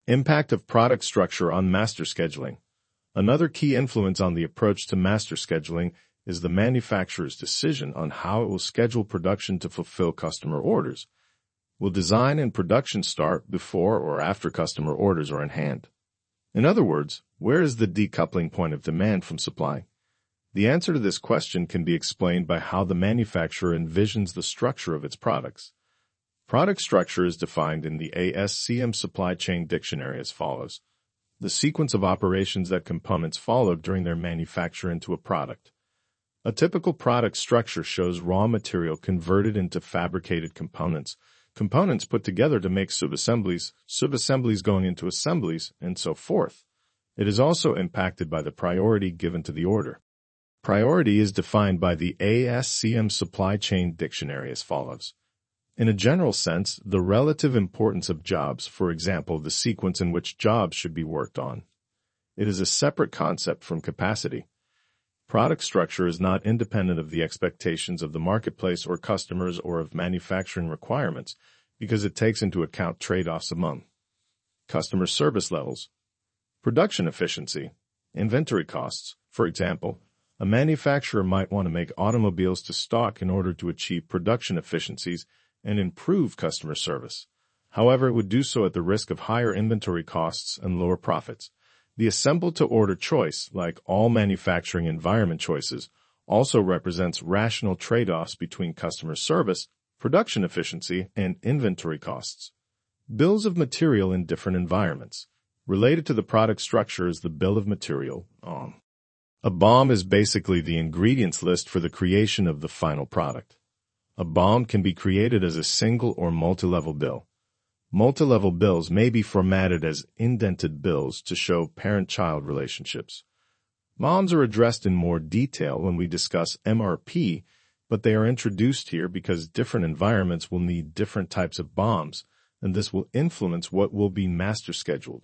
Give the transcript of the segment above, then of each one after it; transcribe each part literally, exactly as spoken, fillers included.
Impact of product structure on master scheduling. Another key influence on the approach to master scheduling is the manufacturer's decision on how it will schedule production to fulfill customer orders. Will design and production start before or after customer orders are in hand? In other words, where is the decoupling point of demand from supply? The answer to this question can be explained by how the manufacturer envisions the structure of its products. Product structure is defined in the A S C M Supply Chain Dictionary as follows: the sequence of operations that components follow during their manufacture into a product. A typical product structure shows raw material converted into fabricated components, components put together to make subassemblies, subassemblies going into assemblies, and so forth. It is also impacted by the priority given to the order. Priority is defined by the A S C M Supply Chain Dictionary as follows: in a general sense, the relative importance of jobs, for example, the sequence in which jobs should be worked on. It is a separate concept from capacity. Product structure is not independent of the expectations of the marketplace or customers or of manufacturing requirements because it takes into account trade-offs among customer service levels, production efficiency, inventory costs. For example, a manufacturer might want to make automobiles to stock in order to achieve production efficiencies and improve customer service. However, it would do so at the risk of higher inventory costs and lower profits. The assemble-to-order choice, like all manufacturing environment choices, also represents rational trade-offs between customer service, production efficiency, and inventory costs. Bills of material in different environments. Related to the product structure is the bill of material, B O M. A B O M is basically the ingredients list for the creation of the final product. A B O M can be created as a single or multi-level bill. Multi-level bills may be formatted as indented bills to show parent-child relationships. B O Ms are addressed in more detail when we discuss M R P, but they are introduced here because different environments will need different types of B O Ms, and this will influence what will be master scheduled.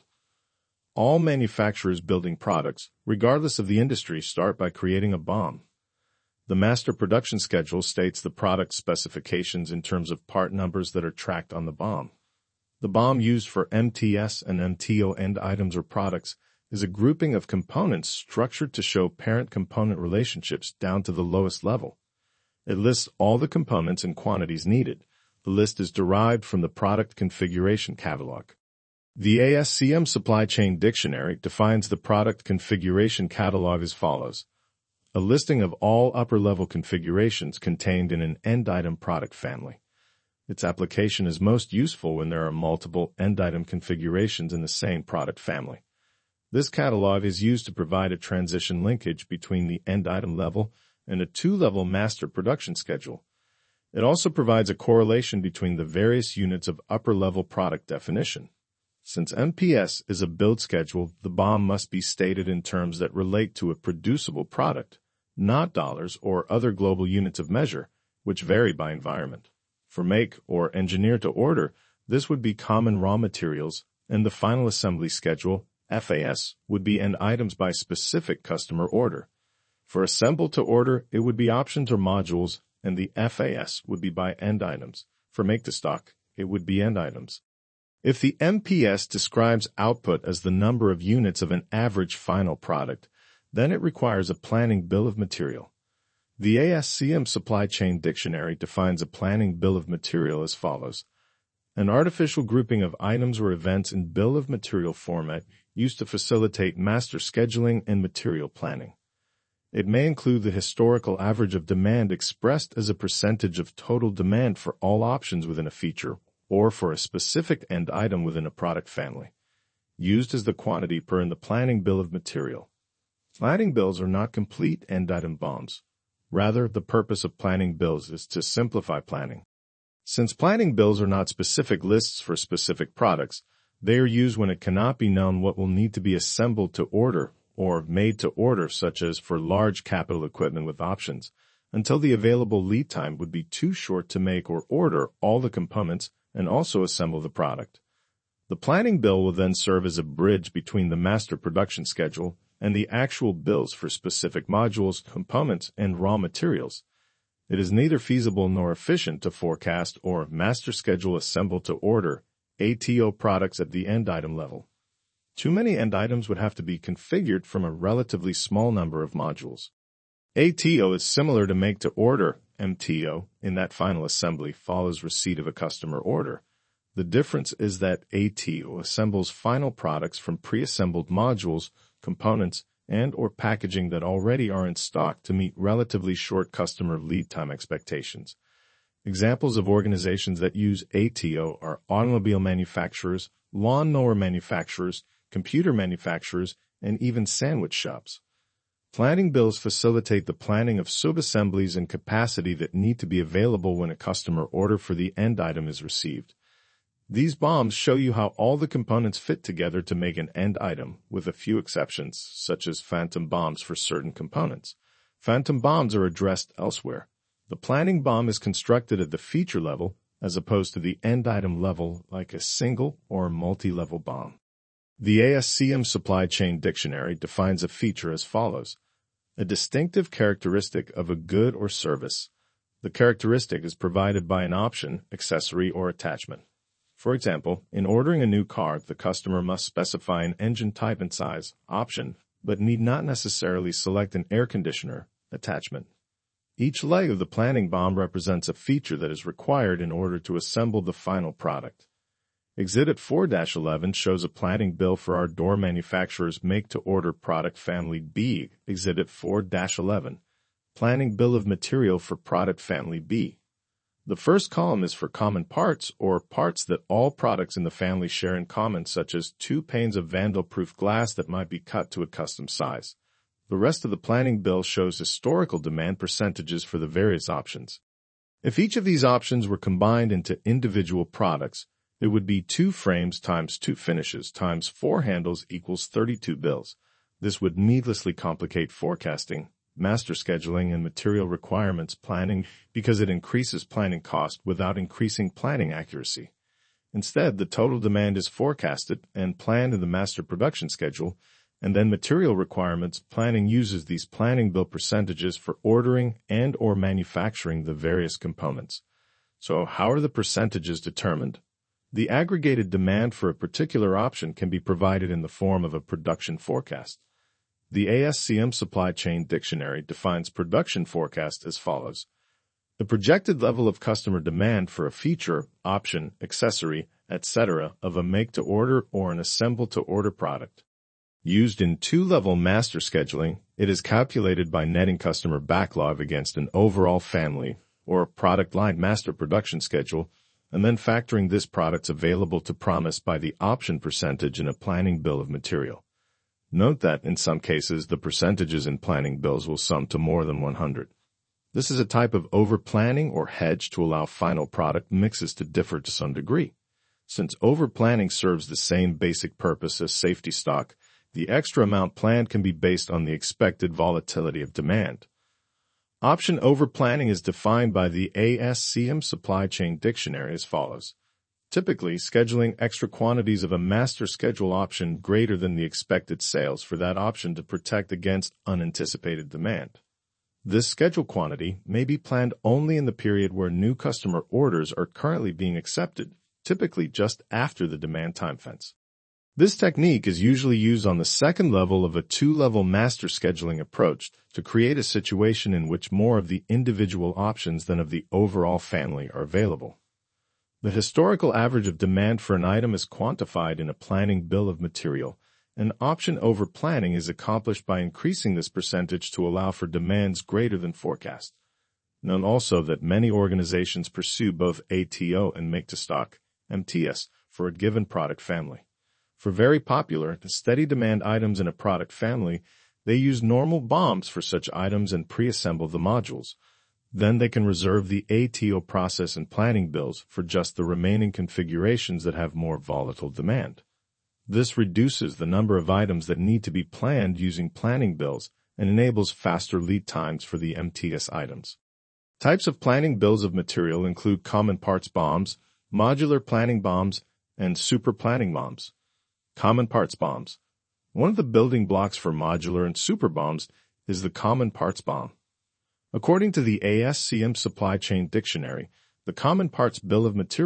All manufacturers building products, regardless of the industry, start by creating a B O M. The master production schedule states the product specifications in terms of part numbers that are tracked on the B O M. The B O M used for M T S and M T O end items or products is a grouping of components structured to show parent-component relationships down to the lowest level. It lists all the components and quantities needed. The list is derived from the Product Configuration Catalog. The A S C M Supply Chain Dictionary defines the Product Configuration Catalog as follows: a listing of all upper-level configurations contained in an end-item product family. Its application is most useful when there are multiple end-item configurations in the same product family. This catalog is used to provide a transition linkage between the end-item level and a two-level master production schedule. It also provides a correlation between the various units of upper-level product definition. Since M P S is a build schedule, the B O M must be stated in terms that relate to a producible product, not dollars or other global units of measure, which vary by environment. For make or engineer to order, this would be common raw materials, and the final assembly schedule, F A S, would be end items by specific customer order. For assemble to order, it would be options or modules, and the F A S would be by end items. For make to stock, it would be end items. If the M P S describes output as the number of units of an average final product, then it requires a planning bill of material. The A S C M Supply Chain Dictionary defines a planning bill of material as follows: an artificial grouping of items or events in bill of material format used to facilitate master scheduling and material planning. It may include the historical average of demand expressed as a percentage of total demand for all options within a feature or for a specific end item within a product family, used as the quantity per in the planning bill of material. Planning bills are not complete end item B O Ms. Rather, the purpose of planning bills is to simplify planning. Since planning bills are not specific lists for specific products, they are used when it cannot be known what will need to be assembled to order or made to order, such as for large capital equipment with options, until the available lead time would be too short to make or order all the components and also assemble the product. The planning bill will then serve as a bridge between the master production schedule and the actual bills for specific modules, components, and raw materials. It is neither feasible nor efficient to forecast or master schedule assemble to order A T O products at the end item level. Too many end items would have to be configured from a relatively small number of modules. A T O is similar to make-to-order, M T O, in that final assembly follows receipt of a customer order. The difference is that A T O assembles final products from pre-assembled modules, components, and or packaging that already are in stock to meet relatively short customer lead time expectations. Examples of organizations that use A T O are automobile manufacturers, lawnmower manufacturers, computer manufacturers, and even sandwich shops. Planning bills facilitate the planning of subassemblies and capacity that need to be available when a customer order for the end item is received. These B O Ms show you how all the components fit together to make an end item, with a few exceptions, such as phantom B O Ms for certain components. Phantom B O Ms are addressed elsewhere. The planning B O M is constructed at the feature level, as opposed to the end item level like a single or multi-level B O M. The A S C M Supply Chain Dictionary defines a feature as follows: a distinctive characteristic of a good or service. The characteristic is provided by an option, accessory, or attachment. For example, in ordering a new car, the customer must specify an engine type and size, option, but need not necessarily select an air conditioner, attachment. Each leg of the planning B O M represents a feature that is required in order to assemble the final product. Exhibit four dash eleven shows a planning bill for our door manufacturer's make-to-order product family B. Exhibit four dash eleven, planning bill of material for product family B. The first column is for common parts, or parts that all products in the family share in common, such as two panes of vandal-proof glass that might be cut to a custom size. The rest of the planning bill shows historical demand percentages for the various options. If each of these options were combined into individual products, it would be two frames times two finishes times four handles equals thirty-two bills. This would needlessly complicate forecasting, master scheduling, and material requirements planning because it increases planning cost without increasing planning accuracy. Instead, the total demand is forecasted and planned in the master production schedule, and then material requirements planning uses these planning bill percentages for ordering and or manufacturing the various components. So how are the percentages determined? The aggregated demand for a particular option can be provided in the form of a production forecast. The A S C M Supply Chain Dictionary defines production forecast as follows: the projected level of customer demand for a feature, option, accessory, et cetera of a make-to-order or an assemble-to-order product. Used in two-level master scheduling, it is calculated by netting customer backlog against an overall family or product line master production schedule, and then factoring this product's available to promise by the option percentage in a planning bill of material. Note that, in some cases, the percentages in planning bills will sum to more than one hundred. This is a type of over-planning or hedge to allow final product mixes to differ to some degree. Since over-planning serves the same basic purpose as safety stock, the extra amount planned can be based on the expected volatility of demand. Option over-planning is defined by the A S C M Supply Chain Dictionary as follows: typically, scheduling extra quantities of a master schedule option greater than the expected sales for that option to protect against unanticipated demand. This schedule quantity may be planned only in the period where new customer orders are currently being accepted, typically just after the demand time fence. This technique is usually used on the second level of a two-level master scheduling approach to create a situation in which more of the individual options than of the overall family are available. The historical average of demand for an item is quantified in a planning bill of material, and option over-planning is accomplished by increasing this percentage to allow for demands greater than forecast. Note also that many organizations pursue both A T O and make-to-stock, M T S, for a given product family. For very popular, steady demand items in a product family, they use normal B O Ms for such items and pre-assemble the modules. Then they can reserve the A T O process and planning bills for just the remaining configurations that have more volatile demand. This reduces the number of items that need to be planned using planning bills and enables faster lead times for the M T S items. Types of planning bills of material include common parts B O Ms, modular planning B O Ms, and super planning B O Ms. Common parts B O Ms. One of the building blocks for modular and super B O Ms is the common parts B O M. According to the A S C M Supply Chain Dictionary, the common parts bill of material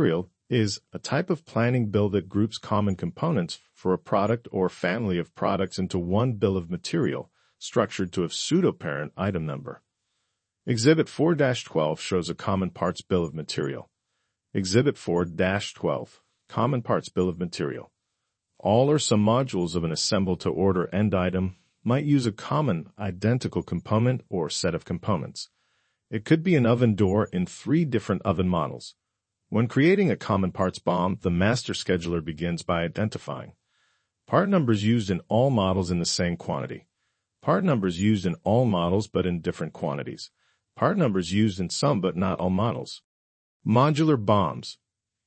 is a type of planning bill that groups common components for a product or family of products into one bill of material, structured to a pseudo-parent item number. Exhibit four dash twelve shows a common parts bill of material. Exhibit four dash twelve, Common Parts Bill of Material. All or some modules of an assemble-to-order end item might use a common, identical component or set of components. It could be an oven door in three different oven models. When creating a common parts B O M, the master scheduler begins by identifying part numbers used in all models in the same quantity, part numbers used in all models but in different quantities, part numbers used in some but not all models. Modular B O Ms.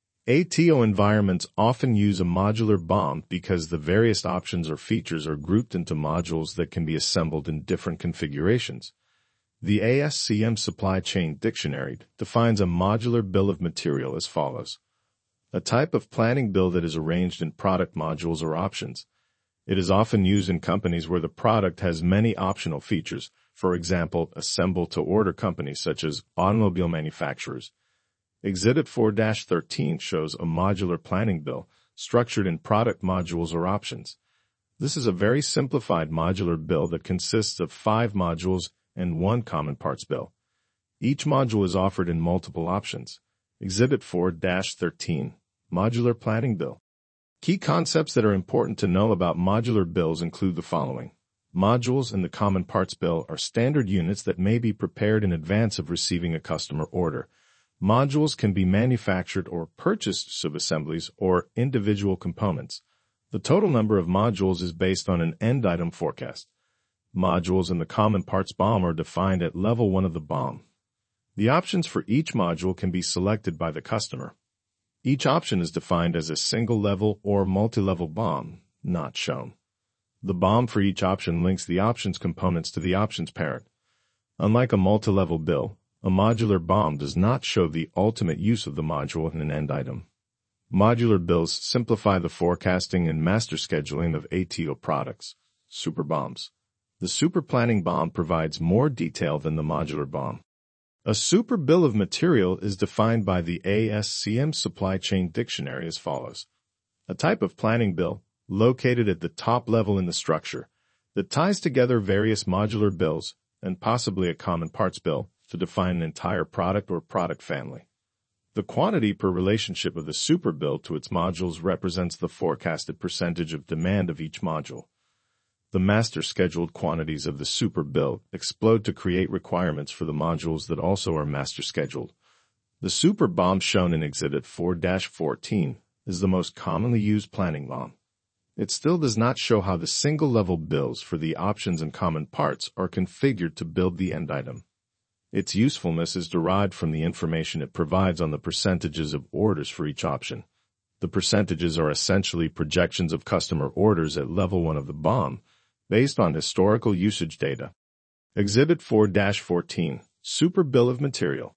A T O environments often use a modular B O M because the various options or features are grouped into modules that can be assembled in different configurations. The A S C M Supply Chain Dictionary defines a modular bill of material as follows: a type of planning bill that is arranged in product modules or options. It is often used in companies where the product has many optional features, for example, assemble-to-order companies such as automobile manufacturers. Exhibit four dash thirteen shows a modular planning bill structured in product modules or options. This is a very simplified modular bill that consists of five modules and one common parts bill. Each module is offered in multiple options. Exhibit four dash thirteen, Modular Planning Bill. Key concepts that are important to know about modular bills include the following. Modules in the common parts bill are standard units that may be prepared in advance of receiving a customer order. Modules can be manufactured or purchased subassemblies or individual components. The total number of modules is based on an end item forecast. Modules in the common parts B O M are defined at level one of the B O M. The options for each module can be selected by the customer. Each option is defined as a single-level or multi-level B O M, not shown. The B O M for each option links the options components to the options parent. Unlike a multi-level bill, a modular B O M does not show the ultimate use of the module in an end item. Modular bills simplify the forecasting and master scheduling of A T O products, super B O Ms. The super planning B O M provides more detail than the modular B O M. A super bill of material is defined by the A S C M Supply Chain Dictionary as follows: a type of planning bill located at the top level in the structure that ties together various modular bills and possibly a common parts bill to define an entire product or product family. The quantity per relationship of the super bill to its modules represents the forecasted percentage of demand of each module. The master scheduled quantities of the super bill explode to create requirements for the modules that also are master scheduled. The super B O M shown in Exhibit four dash fourteen is the most commonly used planning B O M. It still does not show how the single-level bills for the options and common parts are configured to build the end item. Its usefulness is derived from the information it provides on the percentages of orders for each option. The percentages are essentially projections of customer orders at level one of the B O M, based on historical usage data. Exhibit four dash fourteen, Super Bill of Material.